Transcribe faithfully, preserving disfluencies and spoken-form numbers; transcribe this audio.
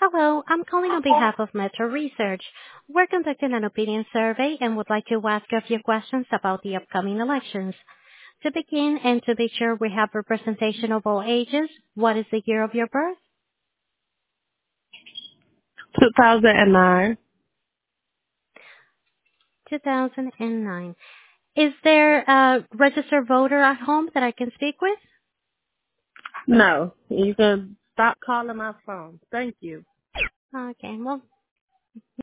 Hello, I'm calling on behalf of Metro Research. We're conducting an opinion survey and would like to ask a few questions about the upcoming elections. To begin and to be sure we have representation of all ages, what is the year of your birth? two thousand nine. two thousand nine. Is there a registered voter at home that I can speak with? No, you can stop calling my phone. Thank you. Okay, well,